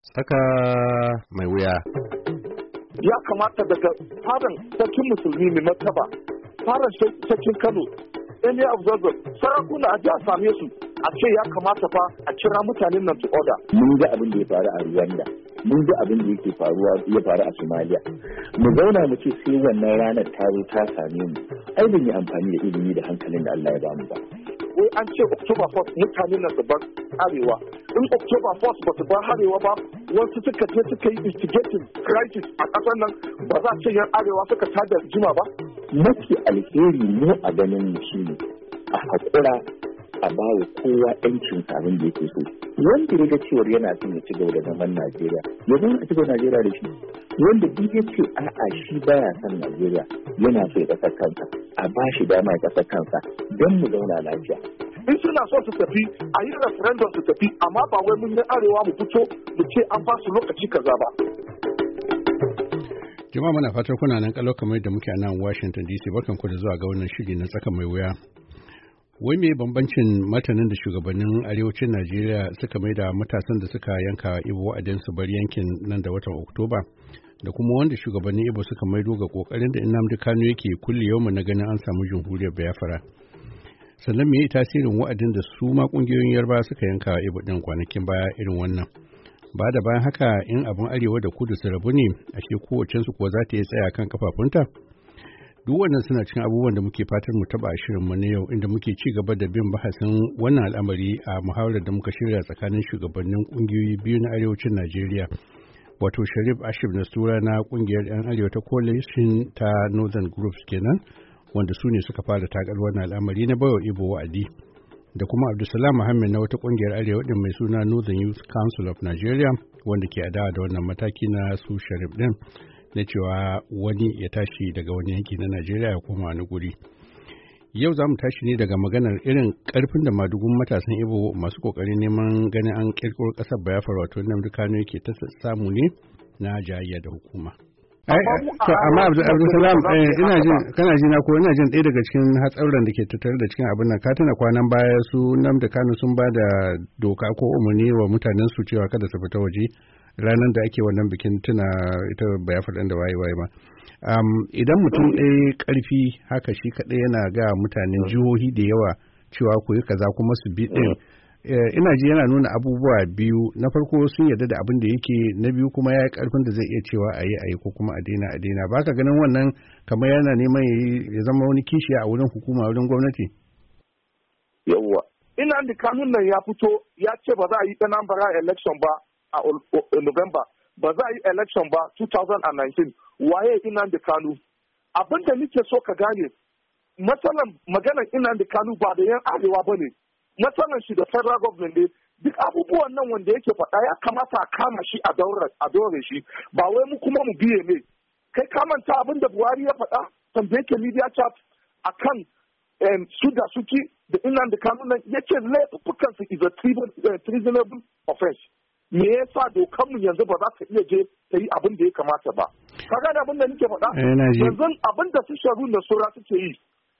Tsaka mai wuya. Ya kamata daga fadan sarkin musulmi mai martaba, fadan sarkin Kano, Emir of Zazzau, sarakuna a ji a same su a ce ya kamata fa a kira mutanen nan to order. Mun ga abin da ya faru a Rwanda, mun ga abin da yake faruwa ya faru a Somalia. Mu zauna mu ce sai wannan ranar ta zo ta same mu. Ai ban yi amfani da ilimi da hankalin da Allah ya bamu ba. Wai an ce October 1st mutanen nan su bar arewa. In October 1st ba su bar arewa ba, wasu suka je suka yi instigating crisis a ƙasar nan, ba za a ce yan arewa suka tada jima ba. Mafi alheri mu a ganin mu shine a haƙura a ba wa kowa ƴancin abin da yake so. Wanda ya ga cewar yana son ya ci gaba da zaman Najeriya, ya zama a ci gaba Najeriya da shi. Wanda duk ya ce a'a shi baya son Najeriya, yana so ya ƙasar kansa, a ba shi dama ya ƙasar kansa don mu zauna lafiya. In suna so su tafi a yi referendum su tafi, amma ba wai mun yi arewa mu fito mu ce an ba su lokaci kaza ba. Jama'a muna fatar kuna nan kalau kamar da muke a nan Washington DC, barkanku da zuwa ga wannan shiri na tsaka mai wuya. Wai me bambancin martanin da shugabannin arewacin Najeriya suka mai da matasan da suka yanka Ibo wa'adin su bar yankin nan da watan Oktoba, da kuma wanda shugabannin Ibo suka maido ga kokarin da Nnamdi Kanu yake kulle yau na ganin an samu jamhuriyar Biafra. Sannan me tasirin wa'adin da su ma kungiyoyin Yarba suka yanka Ibo din kwanakin baya irin wannan. Ba da bayan haka in abin arewa da kudu su rabu ne, ashe kowacensu kuwa za ta yi tsaya kan kafafunta. Duk wannan suna cikin abubuwan da muke fatar mu taba a shirinmu na yau, inda muke ci gaba da bin bahasin wannan al'amari a muhawarar da muka shirya tsakanin shugabannin kungiyoyi biyu na arewacin Najeriya, wato Sharif Ashif Nastura na kungiyar 'yan arewa ta Coalition ta Northern Groups kenan, wanda su ne suka fara takar wannan al'amari na bawa Ibo wa'adi, da kuma Abdulsalam Muhammad na wata kungiyar arewa din mai suna Northern Youth Council of Nigeria, wanda ke adawa da wannan mataki na su Sharif din na cewa wani ya tashi daga wani yanki na Najeriya ya koma wani guri. Yau za mu tashi ne daga maganar irin karfin da madugun matasan Ibo masu kokarin neman ganin an kirkiro kasar Biafra wato Nnamdi Kanu yake ta samu ne na jayayya da hukuma. Amma Abdulsalam kana jin ɗaya daga cikin hatsauran da ke tattare da cikin abin nan, ka tuna kwanan baya su Nnamdi Kanu sun ba da doka ko umarni wa mutanen su cewa kada su fita waje ranar da ake wannan bikin tuna ita Biafra ɗin da waye ma. Idan mutum ɗaya ƙarfi haka shi kaɗai yana ga mutanen jihohi da yawa cewa ku yi kaza kuma su bi ɗin, ina ji yana nuna abubuwa biyu. Na farko sun yarda da abin da yake, na biyu kuma ya yi ƙarfin da zai iya cewa a yi ko kuma a daina. Ba ka ganin wannan kamar yana neman ya zama wani kishiya a wurin hukuma, wurin gwamnati? Yawwa, Nnamdi Kanu nan ya fito ya ce ba za a yi Anambra election ba a November, ba za a yi election ba 2019. Waye Nnamdi Kanu? Abin da nake so ka gane, matsalan maganar Nnamdi Kanu ba da yan arewa ba ne, matsalan shi da federal government ne. Duk abubuwan nan wanda yake faɗa ya kamata a kama shi a daure shi, ba wai mu kuma mu biye ne. Kai kamanta abin da Buhari ya faɗa, tambaye ke media chat akan su da suki da Nnamdi Kanu nan, ya ce laifukan su is a treasonable offense. Me yasa dokanmu yanzu ba za ta iya je ta yi abin da ya kamata ba? Ka gane abin da nake faɗa? Yanzu abin da su Sharu da Sura suke yi,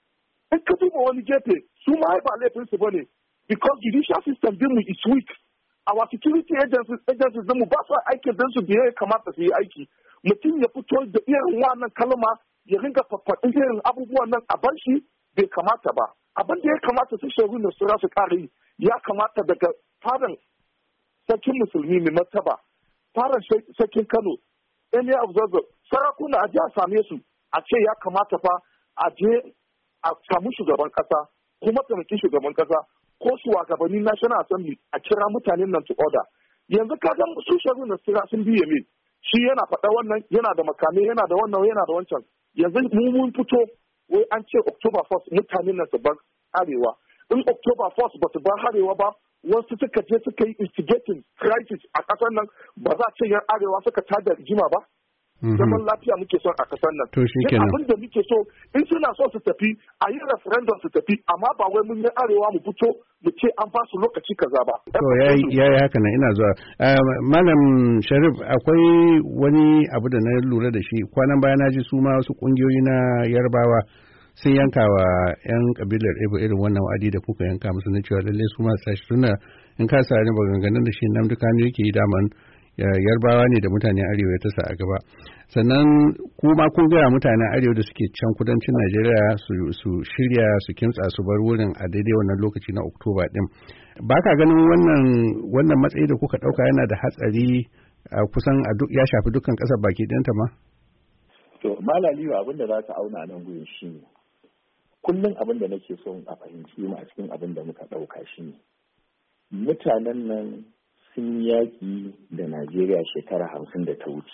in ka duba wani gefe su ma ba laifin su bane, because judicial system din mu is weak. Our security agencies din mu ba su aikin din su da ya kamata su yi aiki. Mutum ya fito da irin wannan kalma ya ringa faɗin irin abubuwan nan a bar shi bai kamata ba. Abin da ya kamata su Sharu da Sura su ƙara yi, ya kamata daga fadan sarkin musulmi mai martaba, fara sarkin Kano, Emir of Zazzau, sarakuna a ji a same su a ce ya kamata fa a je a samu shugaban kasa ko mataimakin shugaban kasa ko shugabannin National Assembly a kira mutanen nan to order. Yanzu ka ga su Sharu na sira sun biye me, shi yana faɗa wannan, yana da makamai, yana da wannan, yana da wancan. Yanzu mun fito wai an ce October 1st mutanen nan su bar arewa. In October 1st ba su bar arewa ba, wasu suka je suka yi instigating crisis a ƙasar nan, ba za a ce yan arewa suka tada rigima ba. Zaman lafiya muke son a ƙasar nan. To shi kenan. Abin da muke so, in suna so su tafi a yi referendum su tafi, amma ba wai mun yi arewa mu fito mu ce an ba su lokaci kaza ba. To yayi haka nan, ina zuwa. Malam Sharif, akwai wani abu da na lura da shi kwanan baya, na ji su ma wasu ƙungiyoyi na Yarbawa sun yanka wa 'yan kabilar Ibo irin wannan wa'adi da kuka yanka musu na cewa lallai su ma sashi suna in ka sa ni maganganun da shi Nnamdi Kanu yake yi daman yarbawa ne da mutanen arewa ya tasa a gaba. Sannan kuma kun gaya mutanen arewa da suke can kudancin Najeriya su shirya su kimtsa su bar wurin a daidai wannan lokaci na Oktoba din. Ba ka ganin wannan matsayi da kuka ɗauka yana da hatsari kusan ya shafi dukkan ƙasar baki ɗinta ma? To, Malaliyu abin da za ka auna nan gurin shi ne, kullum abin da nake son a fahimci mu a cikin abin da muka ɗauka shi ne, mutanen nan sun yaƙi da Najeriya shekara 50 da ta wuce.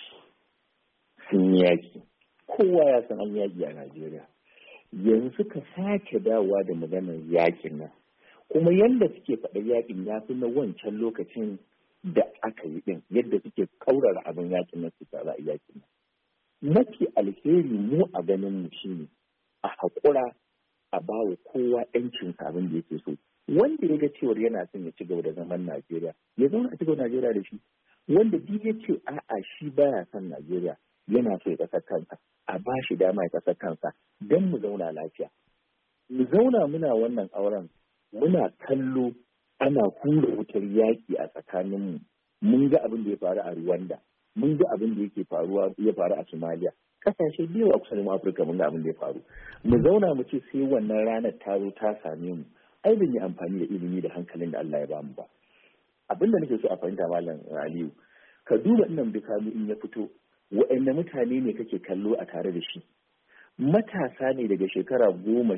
Sun yaƙi. Kowa ya san an yaƙi a Najeriya. Yanzu suka sake dawowa da maganar yaƙin nan. Kuma yadda suke faɗa yaƙin ya fi na wancan lokacin da aka yi ɗin, yadda suke kaurara abin yaƙin nan su tsara a yaƙin nan. Mafi alheri mu a ganin mu shi ne a haƙura a bawa kowa 'yancin abin da yake so. Wanda ya ga cewar yana son ya ci gaba da zaman Najeriya, ya zauna a ci gaba Najeriya da shi. Wanda duk ya ce a'a shi baya son Najeriya, yana so ya ƙasar kansa, a ba shi dama ya ƙasar kansa don mu zauna lafiya. Mu zauna muna wannan auren, muna kallo ana hura wutar yaƙi a tsakaninmu. Mun ga abin da ya faru a Rwanda, mun ga abin da ya faru a Somalia. Kasashe biyu a kusurin Afirka mun ga abin da ya faru. Mu zauna mu ce sai wannan ranar ta zo ta same mu. Ai ban yi amfani da ilimi da hankalin da Allah ya bamu ba. Abin da nake so a fahimta Malam Aliyu, ka duba innan Bikalu in ya fito, waɗanne mutane ne kake kallo a tare da shi? Matasa ne daga shekara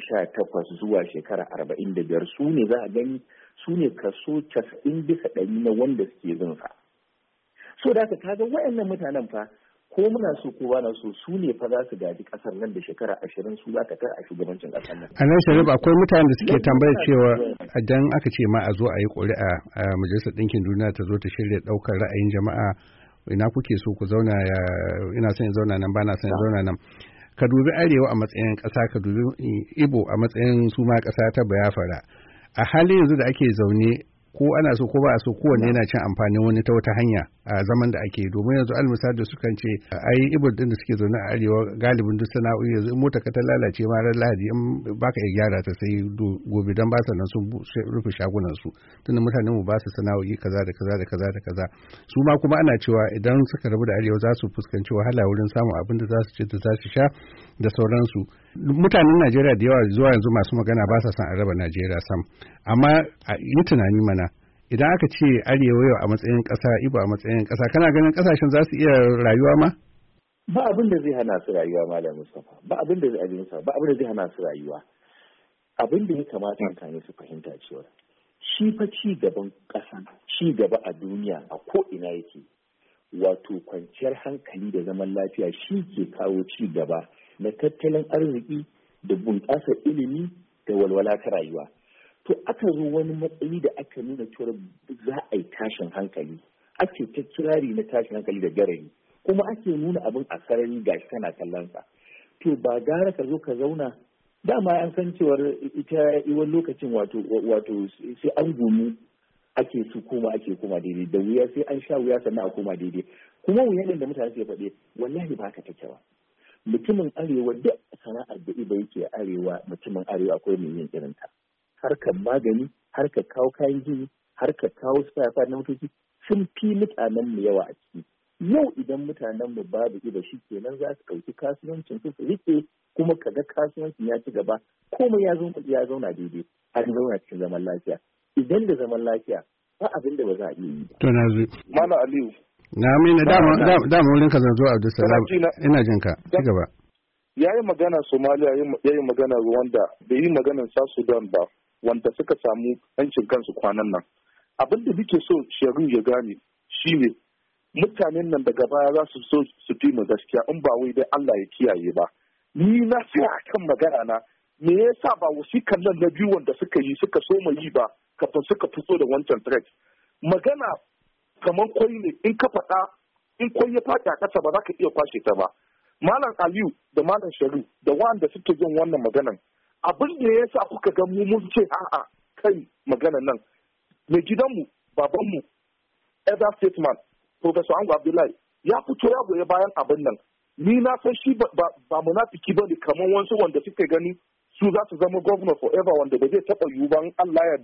18 zuwa shekara 45, su ne za a gani, su ne kaso 90% na wanda suke zin sa. So da ka ga waɗannan mutanen fa, ko muna so ko ba na so, su ne fa za su gaji kasar nan da shekara 20 su za ka kai a shugabancin kasar nan. A nan Sharif, akwai mutanen da suke tambayar cewa idan aka ce ma a zo a yi ƙuri'a a Majalisar Ɗinkin Duniya ta zo ta shirya ɗaukar ra'ayin jama'a, ina kuke so ku zauna, ina son in zauna nan ba na son in zauna nan. Ka dubi Arewa a matsayin ƙasa, ka dubi Ibo a matsayin su ma ƙasa ta Biafra. A halin yanzu da ake zaune, ko ana so ko ba a so, kowanne yana cin amfanin wani ta wata hanya a zaman da ake, domin yanzu almisali da sukan ce ai Ibo din da suke zaune a arewa galibin duk sana'o'i yanzu in mota ka ta lalace ma ran Lahadi in baka iya gyara ta sai gobe dan ba su nan sun rufe shagunan su, tunda mutanen mu ba su sana'o'i kaza da kaza da kaza da kaza. Su ma kuma ana cewa idan suka rabu da arewa za su fuskanci wahala wurin samun abin da za su ci da za su sha da sauransu. Mutanen Najeriya da yawa zuwa yanzu masu magana ba sa son a raba Najeriya sam, amma yi tunani mana, idan aka ce arewa yau a matsayin ƙasa, Ibo a matsayin ƙasa, kana ganin ƙasashen za su iya rayuwa ma? Ba abin da zai hana su rayuwa, Malam Mustapha. Ba abin da zai hana su rayuwa. Abin da ya kamata mutane su fahimta cewa shi fa ci gaban ƙasa, ci gaba a duniya a ko ina yake, wato kwanciyar hankali da zaman lafiya shi ke kawo ci gaba na tattalin arziki da bunƙasar ilimi da walwala ta rayuwa. To aka zo wani matsayi da aka nuna cewa za a yi tashin hankali, ake ta kirari na tashin hankali da garari, kuma ake nuna abin a sarari gashi kana kallon sa. To ba gara ka zo ka zauna, dama an san cewar ita wani lokacin wato sai an gumu ake koma daidai, da wuya sai an sha wuya sannan a koma daidai. Kuma wuyan da mutane suke faɗe wallahi ba ka take ba. Mutumin arewa duk sana'ar da iba yake arewa, mutumin arewa akwai mai yin irin ta. Harkar magani, harkar kawo kayan gini, harkar kawo spare na motoci sun fi mutanen mu yawa a ciki. Yau idan mutanen mu babu iba shi kenan za su ɗauki kasuwancin su rike, kuma kaga kasuwancin ya ci gaba, komai ya zauna daidai, an zauna cikin zaman lafiya. Idan da zaman lafiya ba abin da ba za a iya yi ba. To na zo. Mana Aliyu. Na amina dama wurin ka zanzo Abdulsalam, ina jin ka, ci gaba. Ya yi magana Somalia, ya yi magana Rwanda, bai yi maganar South Sudan ba, wanda suka samu 'yancin kansu kwanan nan. Abin da nake so Shehu ya gane shine mutanen nan daga baya za su so su fi mu gaskiya, in ba wai dai Allah ya kiyaye ba. Ni na sai akan magana na, me yasa ba wasikan nan na biyu wanda suka so mu yi ba kafin suka fito da wancan threat. Magana kamar kwai ne, in ka faɗa, in kwai ya faɗi a ƙasa ba za ka iya kwashe ta ba. Malam Aliyu da Malam Sharu da wanda suke jin wannan maganan, abin da ya sa kuka ga mu mun ce a'a kai maganan nan, mai gidanmu, babanmu, elder statesman, Professor Ango Abdullahi, ya fito ya goye bayan abin nan. Ni na san shi ba munafiki ba ne kamar wasu wanda suke gani su za su zama governor forever, wanda ba zai taɓa yiwu ba in Allah yarda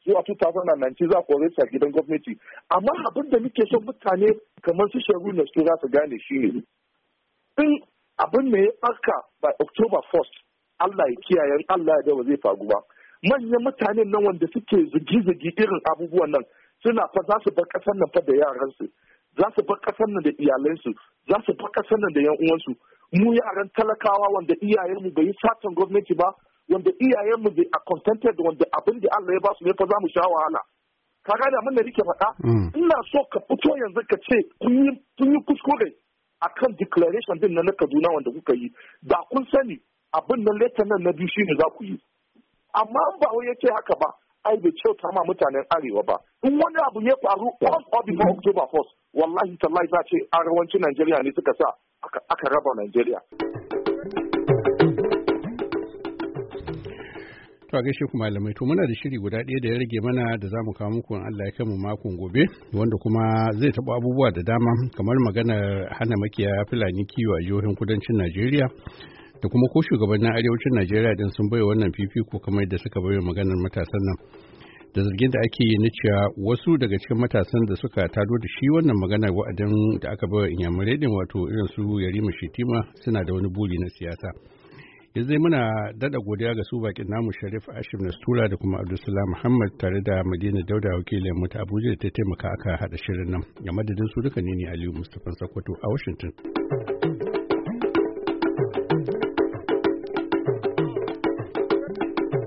zuwa 2019 za a kore su a gidan gwamnati. Amma abin da muke son mutane kamar su Shehu na su za su gane shi ne. In abin da ya ɓarka by October 1st, Allah ya kiyaye, Allah ya da ba zai faru ba. Manyan mutanen nan wanda suke zugi-zugi irin abubuwan nan suna fa za su bar ƙasar nan fa da yaransu, za su bar ƙasar nan da iyalansu, za su bar ƙasar nan da yan uwansu. Mu yaran talakawa wanda iyayenmu bai yi satan gwamnati ba, wanda iyayenmu bai a contented wanda abin da Allah ya ba su ne fa za mu sha wahala. Ka gane abin da nake faɗa? Ina so ka fito yanzu ka ce kun yi kuskure akan declaration din na Kaduna wanda kuka yi. Da kun sani abin nan letter nan na biyu shine za ku yi. Amma an ba wai yace haka ba, ai bai kyauta ma mutanen arewa ba. In wani abu ya faru on or before October 1st, wallahi tallahi za ce arewacin Najeriya ne suka sa aka raba Najeriya. To a gaishe ku malamai, to muna da shiri guda ɗaya da ya rage mana da za mu kawo muku Allah ya kai mu makon gobe, wanda kuma zai taɓa abubuwa da dama kamar maganar hana makiyaya Fulani kiwo a jihohin kudancin Najeriya. Da kuma ko shugabannin arewacin Najeriya din sun bai wannan fifiko kamar yadda suka bai maganar matasan nan, da zargin da ake yi na cewa wasu daga cikin matasan da suka tado da shi wannan maganar wa'adin da aka bai wa inyamurai din, wato irin su Yarima Shetima, suna da wani buri na siyasa. Yanzu zai muna dada godiya ga su bakin namu Sharif Ashim Nastura da kuma Abdulsalam Muhammad tare da Madina Dauda wakilin mu ta Abuja da ta taimaka aka hada shirin nan. Ga madadin su duka ne Aliyu Mustapha Sokoto a Washington.